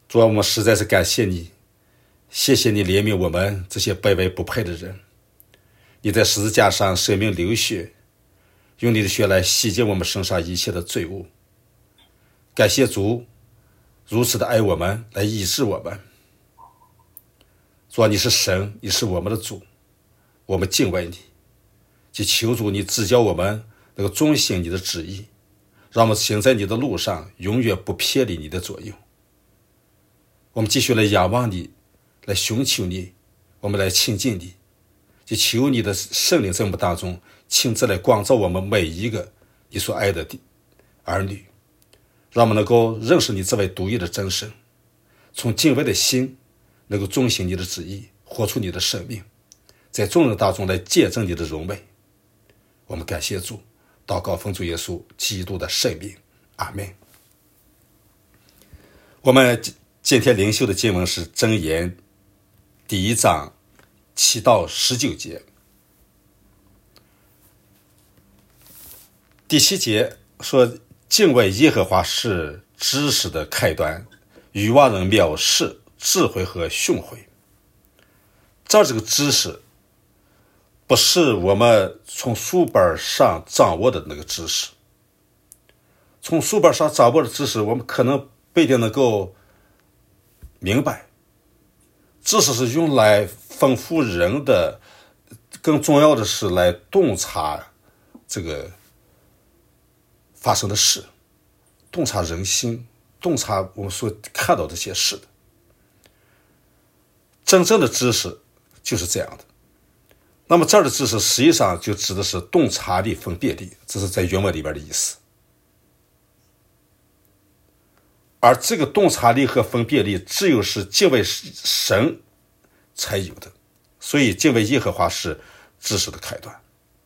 主啊，我们实在是感谢你，谢谢你怜悯我们这些卑微不配的人。你在十字架上舍命流血，用你的血来洗净我们身上一切的罪恶。感谢主如此的爱我们，来医治我们。主啊，你是神，你是我们的主，我们敬畏你，就求主你指教我们能够遵行你的旨意，让我们行在你的路上，永远不偏离你的左右。我们继续来仰望你，来寻求你，我们来亲近你，就求你的圣灵在我们当中亲自来光照我们每一个你所爱的儿女，让我们能够认识你这位独一的真神，从敬畏的心能够遵行你的旨意，活出你的生命，在众人当中来见证你的荣美。我们感谢主，祷告奉主耶稣基督的圣名，阿们。我们今天灵修的经文是箴言第1章7到19节。第7节说，敬畏耶和华是知识的开端，愚妄人藐视智慧和训诲。这个知识不是我们从书本上掌握的那个知识，从书本上掌握的知识我们可能不一定能够明白。知识是用来丰富人的，更重要的是来洞察这个发生的事，洞察人心，洞察我们所看到这些事的。真正的知识就是这样的。那么这儿的知识实际上就指的是洞察力、分辨力，这是在原文里边的意思。而这个洞察力和分辨力只有是敬畏神才有的，所以敬畏耶和华是知识的开端。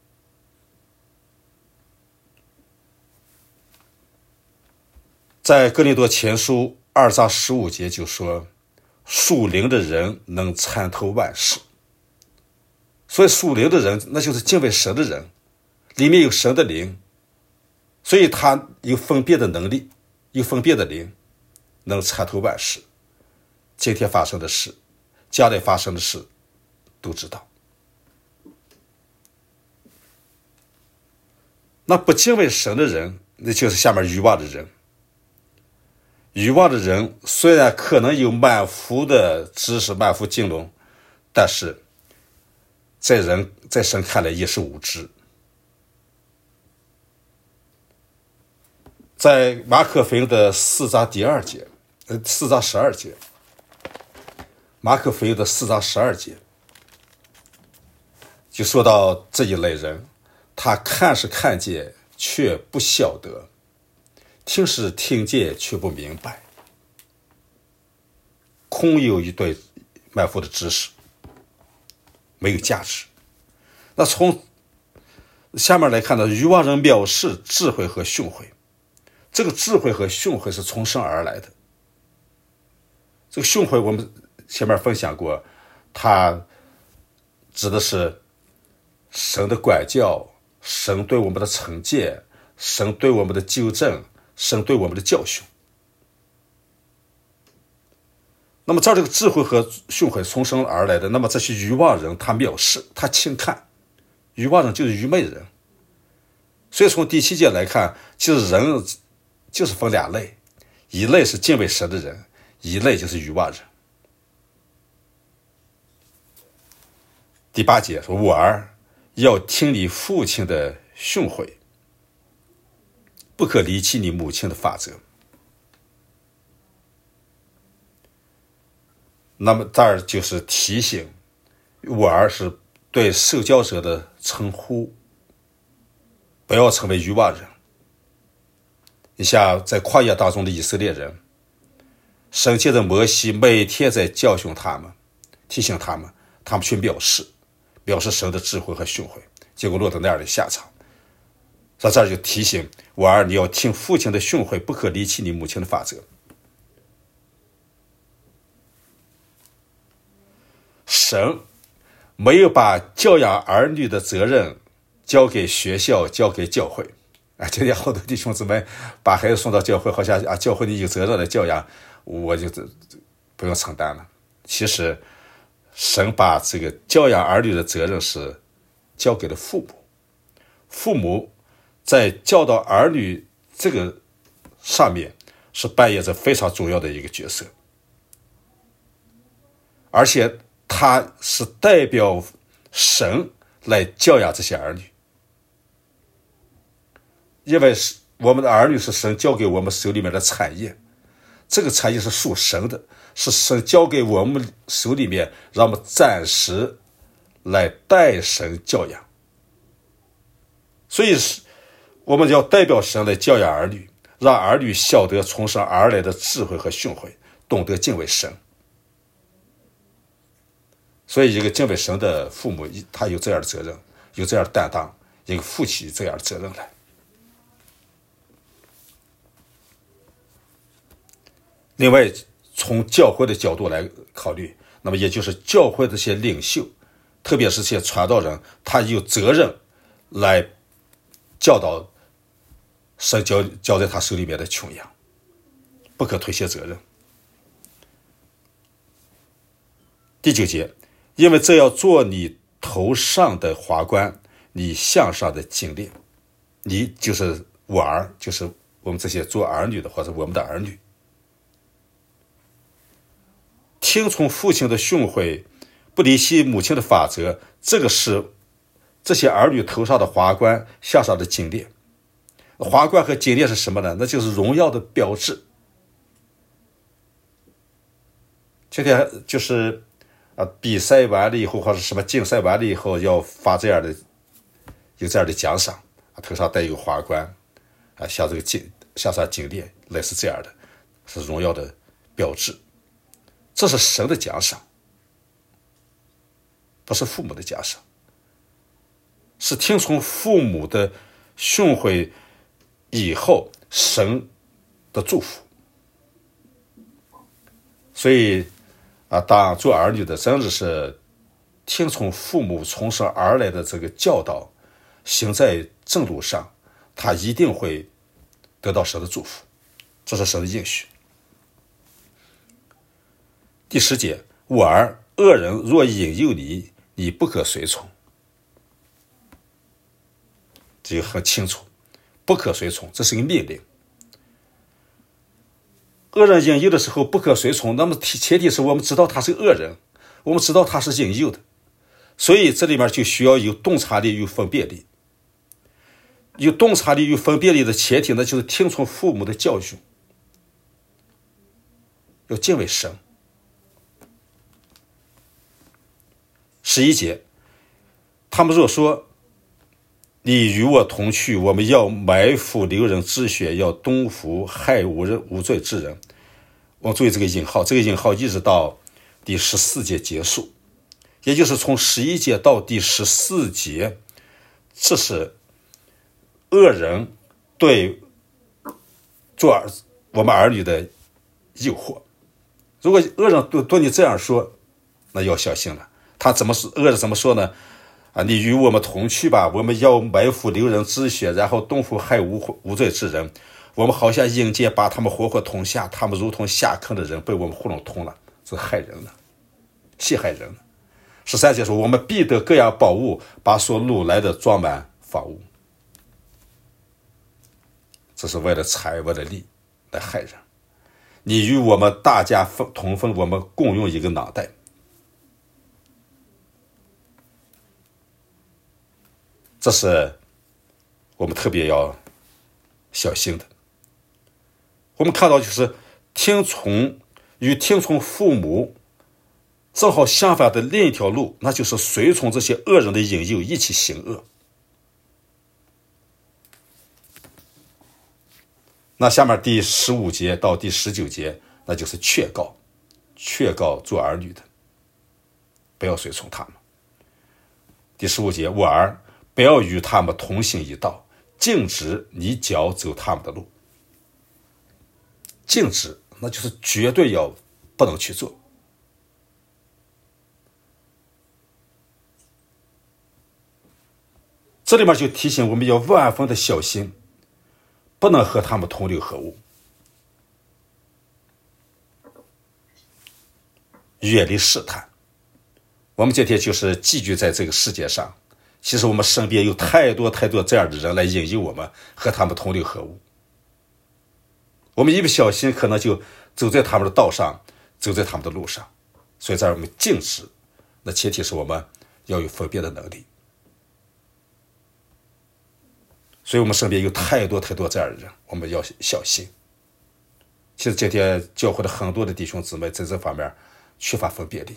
在哥林多前书2章15节就说，属灵的人能参透万事。所以属灵的人那就是敬畏神的人，里面有神的灵，所以他有分辨的能力，有分辨的灵，能参透万事，今天发生的事，将来发生的事都知道。那不敬畏神的人，那就是下面愚妄的人。愚妄的人虽然可能有满腹的知识，满腹经纶，但是在神看来也是无知。在马可福音的4章12节，4章12节，马可福音的4章12节就说到这一类人，他看是看见却不晓得，听是听见却不明白，空有一堆满腹的知识，没有价值。那从下面来看呢，愚妄人藐视智慧和训诲。这个智慧和训诲是从神而来的。这个训诲我们前面分享过，它指的是神的管教，神对我们的惩戒，神对我们的纠正，神对我们的教训。那么这个智慧和训诲从神而来的，那么这些愚妄人他藐视，他轻看。愚妄人就是愚昧人。所以从第7节来看，其实人就是分2类，一类是敬畏神的人，一类就是愚妄人。第8节说，我儿要听你父亲的训诲，不可离弃你母亲的法则。那么这儿就是提醒，我儿是对受教者的称呼，不要成为愚妄人。你像在旷野当中的以色列人，神借着摩西每天在教训他们，提醒他们，他们去藐视神的智慧和训诲，结果落到那样的下场。在这儿就提醒我儿，你要听父亲的训诲，不可离弃你母亲的法则。神没有把教养儿女的责任交给学校，交给教会， 今天好多弟兄姊妹把孩子送到教会，好像教会里有责任来教养，我就不用承担了。其实神把这个教养儿女的责任是交给了父母，父母在教导儿女这个上面是扮演着非常重要的一个角色，而且他是代表神来教养这些儿女，因为我们的儿女是神交给我们手里面的产业，这个产业是属神的，是神交给我们手里面，让我们暂时来代神教养。所以我们要代表神来教养儿女，让儿女晓得从神而来的智慧和训诲，懂得敬畏神。所以一个敬畏神的父母，他有这样的责任，有这样的担当，一个负起这样的责任来。另外，从教会的角度来考虑，那么也就是教会这些领袖，特别是这些传道人，他有责任来教导神交在他手里面的穷羊，不可推卸责任。第9节，因为这要做你头上的华冠，你项上的金链。你就是我儿，就是我们这些做儿女的，或者我们的儿女。听从父亲的训诲，不离弃母亲的法则，这个是这些儿女头上的华冠，项上的金链。华冠和金链是什么呢？那就是荣耀的标志。今天就是比赛完了以后，或者什么竞赛完了以后，要发这样的有这样的奖赏，头上戴一个华冠，像这个项上金链，类似这样的，是荣耀的标志。这是神的奖赏，不是父母的奖赏，是听从父母的训诲以后神的祝福。所以当做儿女的真的是听从父母从神而来的这个教导，行在正路上，他一定会得到神的祝福，这是神的应许。第10节，我儿，恶人若引诱你，你不可随从。这个很清楚，不可随从，这是一个命令。恶人引诱的时候不可随从，那么前提是我们知道他是恶人，我们知道他是引诱的，所以这里面就需要有洞察力与分辨力。有洞察力与分辨力的前提呢，就是听从父母的教训，要敬畏神。11节，他们若说你与我同去，我们要埋伏流人之血，要东伏害无罪之人。我们注意这个引号，这个引号一直到第14节结束，也就是从11节到第14节，这是恶人对做我们儿女的诱惑。如果恶人对你这样说，那要小心了。他恶人怎么说呢？你与我们同去吧，我们要埋伏流人之血，然后东伏害无罪之人。我们好像阴间把他们活活吞下，他们如同下坑的人被我们糊弄通了，这害人了，陷害人了。13节说，我们必得各样宝物，把所掳来的装满房屋。这是为了财为了利来害人。你与我们大家同分，我们共用一个囊袋。这是我们特别要小心的。我们看到就是听从父母正好相反的另一条路，那就是随从这些恶人的引诱，一起行恶。那下面第15节到第19节，那就是劝告做儿女的，不要随从他们。第15节，我儿，不要与他们同行一道，禁止你脚走他们的路。禁止，那就是绝对不能去做。这里面就提醒我们要万分的小心， 不能和他们同流合污，远离试探。我们今天就是寄居在这个世界上，其实我们身边有太多太多这样的人来引诱我们和他们同流合污，我们一不小心可能就走在他们的道上，走在他们的路上。所以在我们禁止，那前提是我们要有分辨的能力。所以我们身边有太多太多这样的人，我们要小心。其实今天教会的很多的弟兄姊妹在这方面缺乏分辨力，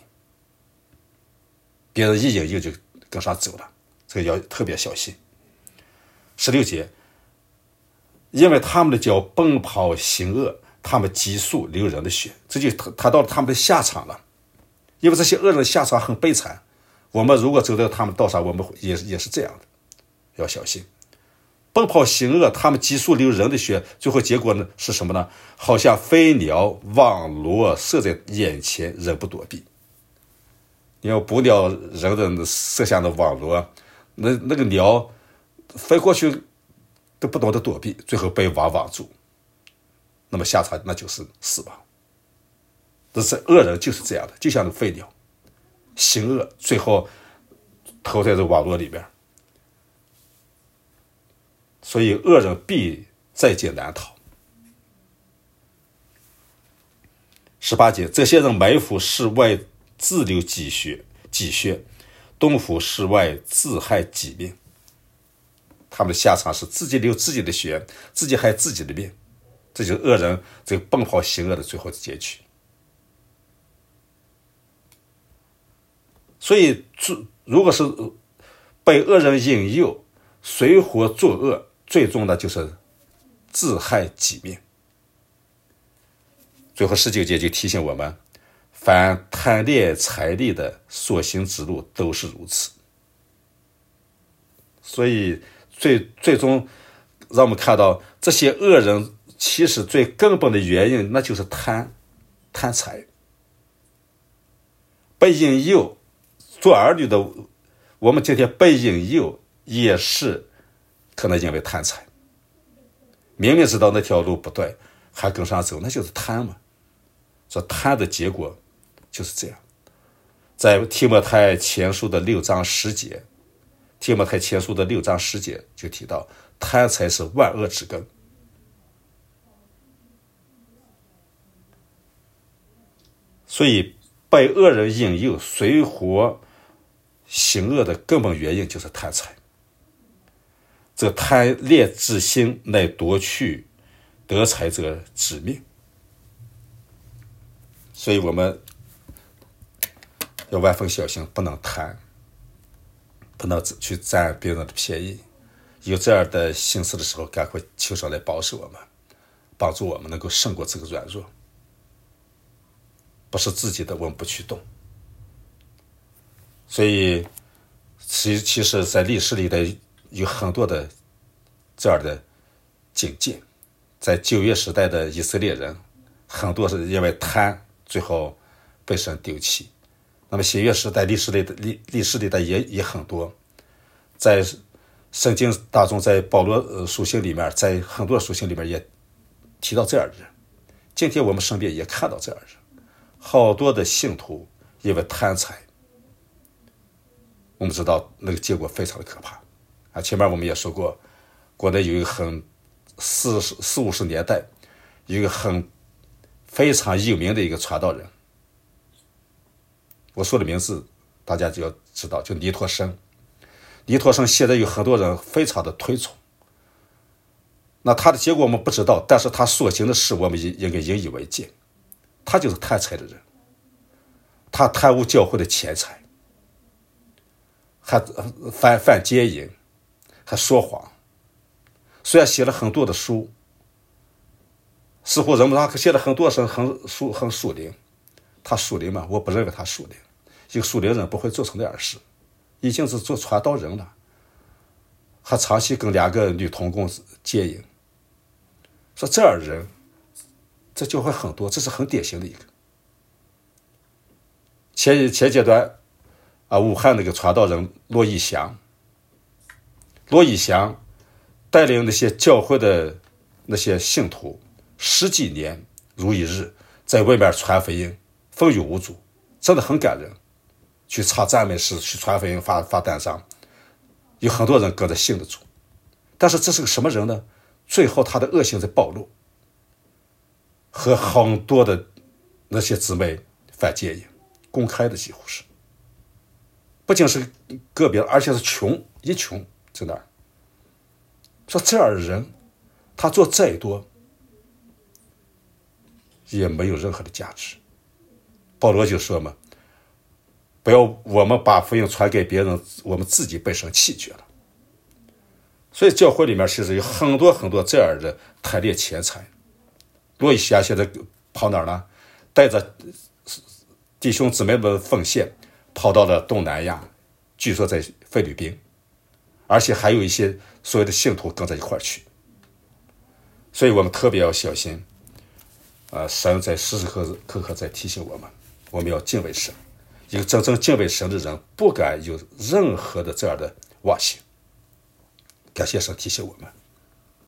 别人一引诱就跟上走了，这个要特别小心。16节，因为他们的脚奔跑行恶，他们急速流人的血，这就谈到了他们的下场了。因为这些恶人的下场很悲惨，我们如果走到他们道上，我们也是这样的，要小心。奔跑行恶，他们急速流人的血，最后结果呢是什么呢？好像飞鸟网罗射在眼前，人不躲避。你要捕鸟人的设下的网罗，那个鸟飞过去都不懂得躲避，最后被网住，那么下场那就是死亡。这是恶人就是这样的，就像那飞鸟行恶，最后投在这网络里边。所以恶人必在劫难逃。18节，这些人埋伏室外自流己血，东伏室外自害己命。他们的下场是自己流自己的血，自己害自己的命，这就是恶人这个奔跑行恶的最后的结局。所以如果是被恶人引诱，随火作恶，最终的就是自害己命。最后19节就提醒我们，凡贪恋财力的所行之路都是如此。所以最终让我们看到，这些恶人其实最根本的原因那就是贪财。被引诱做儿女的，我们今天被引诱也是可能因为贪财，明明知道那条路不对还跟上走，那就是贪嘛。说贪的结果就是这样。在提摩太前书的6章10节，提摩太前书的6章10节就提到，贪财是万恶之根。所以被恶人引诱随火行恶的根本原因就是贪财。这贪恋之心乃夺去得财者之命。所以我们要万分小心，不能贪，不能去占别人的便宜。有这样的心思的时候，赶快求神来保守我们，帮助我们能够胜过这个软弱。不是自己的，我们不去动。所以其实在历史里的有很多的这样的警戒。在旧约时代的以色列人，很多是因为贪，最后被神丢弃。那么新约时代历史里的也很多，在圣经当中，在保罗书信里面，在很多书信里面也提到这样的人。今天我们身边也看到这样的人，好多的信徒因为贪财，我们知道那个结果非常的可怕啊。前面我们也说过，国内有一个40-50年代有一个非常有名的一个传道人，我说的名字大家就要知道，就尼托生。尼托生现在有很多人非常的推崇，那他的结果我们不知道，但是他所行的事我们应该引以为戒。他就是贪财的人，他贪污教会的钱财，还犯奸淫，还说谎。虽然写了很多的书，似乎人们他写了很多很属灵，他属灵吗？我不认为他属灵。一个属灵人不会做成那样的事，已经是做传道人了，还长期跟2个女同工奸淫。说这样的人，这教会很多，这是很典型的一个。前阶段武汉那个传道人骆以祥带领那些教会的那些信徒10几年如一日在外面传福音，风雨无阻，真的很感人。去唱赞美诗，去传福音，发单张，有很多人跟着信的主。但是这是个什么人呢？最后他的恶行在暴露，和很多的那些姊妹犯奸淫，公开的几乎是，不仅是个别，而且是一穷在那儿。说这样的人，他做再多也没有任何的价值。保罗就说嘛，不要我们把福音传给别人，我们自己被神弃绝了。所以教会里面其实有很多很多这样的贪恋钱财。罗以西亚现在跑哪儿呢？带着弟兄姊妹们奉献，跑到了东南亚，据说在菲律宾，而且还有一些所谓的信徒跟在一块儿去。所以我们特别要小心，神在时时刻刻在提醒我们，我们要敬畏神。一个真正敬畏神的人，不敢有任何的这样的妄心。感谢神提醒我们。